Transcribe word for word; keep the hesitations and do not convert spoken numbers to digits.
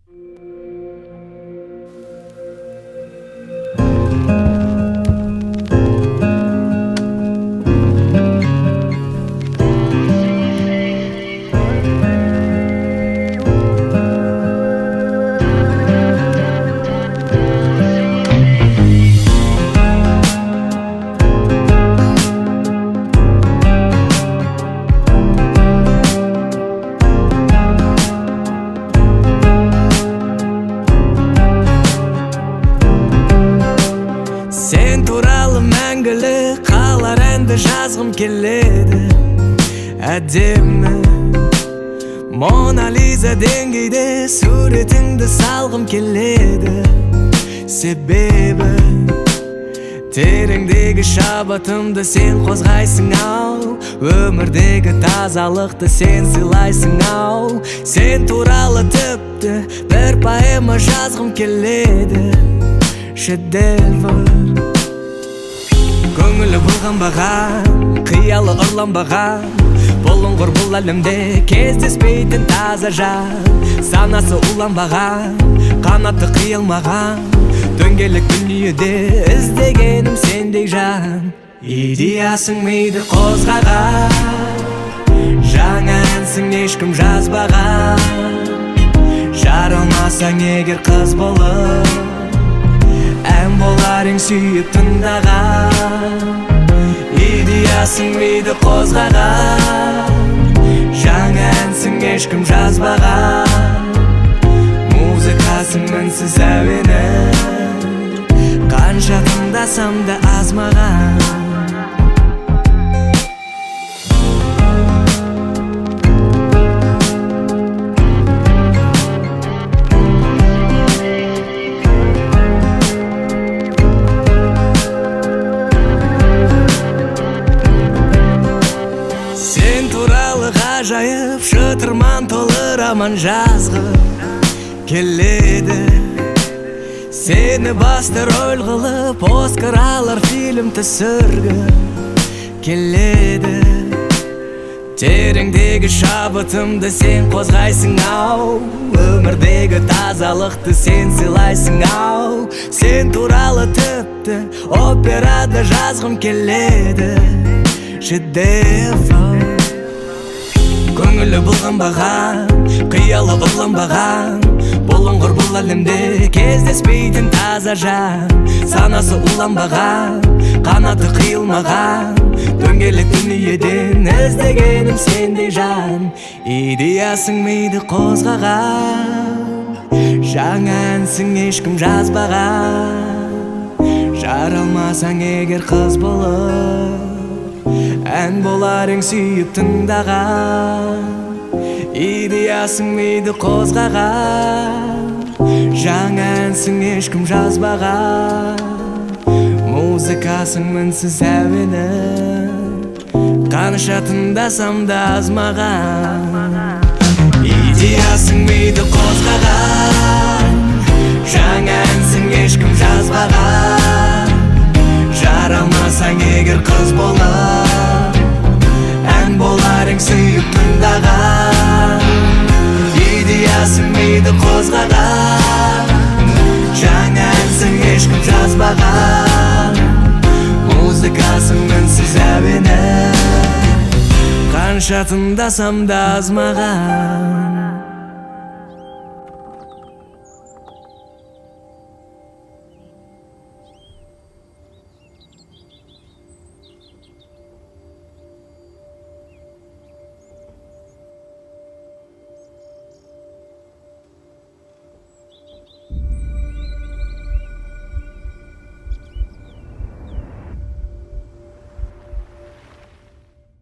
Sen туралы мәңгілік қалар әнді жазғым келеді. Әдемі Мона Лиза деңгейде суретіңді салғым келеді. Себебі тереңдегі шабытымды сен қозғайсың ау, өмірдегі тазалықты сен сыйлайсың ау. Сен туралы тіпті бір поэма жазғым келеді. Шедевр көңілі былғанбаған, қиялы ұрланбаған, бұлыңғыр бұл әлемде кездеспейтін таза жан. Санасы уланбаған, қанаты қиылмаған, дөңгелек дүниеде іздегенім сендей жан. Идеясың миды қозғаған, жаңа әнсің ешкім жазбаған. Жаралмасаң егер қыз болып, ән болар ең сүйіп тыңдаған. Идеясың миды қозғаған, жаңа әнсің ешкім жазбаған. Музыкасың мінсіз әуені, қанша тыңдасам да аз маған. Ғажайып шытырман толы роман жазғым келеді. Сені басты рөл қылып Оскар алар фильм түсіргім келеді. Тереңдегі шабытымды сен қозғайсың ау, өмірдегі тазалықты сен сыйлайсың ау. Сен туралы тіпті операда жазғым келеді. Шедевр көңілі бұлғанбаған, қиялы ұрланбаған, бұлыңғыр бұл әлемде кездеспейтін таза жан. Санасы уланбаған, қанаты қиылмаған, дөңгелек дүниеден іздегенім сендей жан. Идеясың миды қозғаған, жаңа әнсің ешкім жазбаған. Жаралмасаң егер қыз болып, ән болар ең сүйіп тыңдаған. Идеясың миды қозғаған, жаңа әнсің ешкім жазбаған. Музыкасың мінсіз әуені, қанша тыңдасам да аз маған. Идеясың миды қозғаған, жаңа әнсің ешкім жазбаған. Жаралмасаң егер қыз болып, ән болар ең сүйіп тыңдаған. Идеясың миды қозғаған, жаңа әнсің ешкім жазбаған. Музыкасың мінсіз әуені, қанша тыңдасам да аз маған.